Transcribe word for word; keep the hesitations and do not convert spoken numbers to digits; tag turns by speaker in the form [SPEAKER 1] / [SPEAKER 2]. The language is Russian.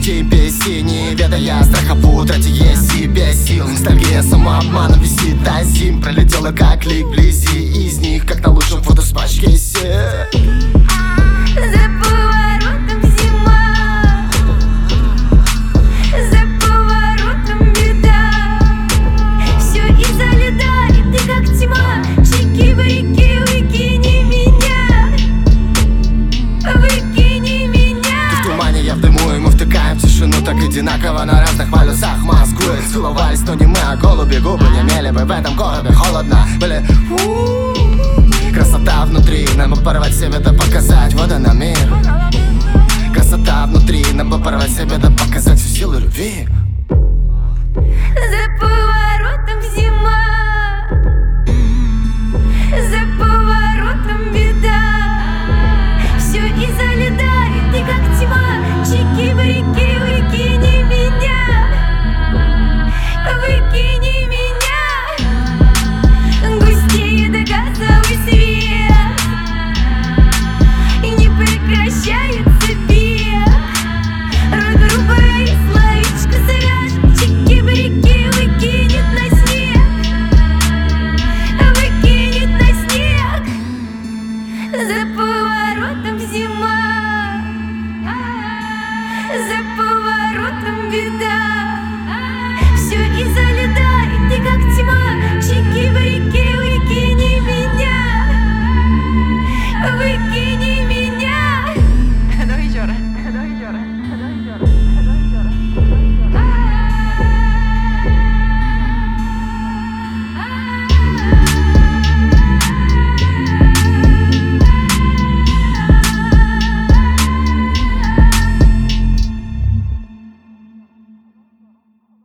[SPEAKER 1] тебе синий, ведая страха в утрате себе сил. Ностальгия самообмана висит до зим, пролетела как лик вблизи из них, как на лучшем фото с пачки се.
[SPEAKER 2] За поворотом зима, за поворотом беда. Все из-за льда, и ты как тьма. Чики-брики, выкини меня, выкини меня.
[SPEAKER 1] Ты в тумане, я в дыму, и мы втыкаем в тишину так одинаково на разных полюсах Москвы. Целовались, но не мы, а голуби губы не мели бы в этом городе холодно. Были красота внутри, нам бы порвать себе да показать вода на мир. Красота внутри, нам бы порвать себе да показать всю силу любви.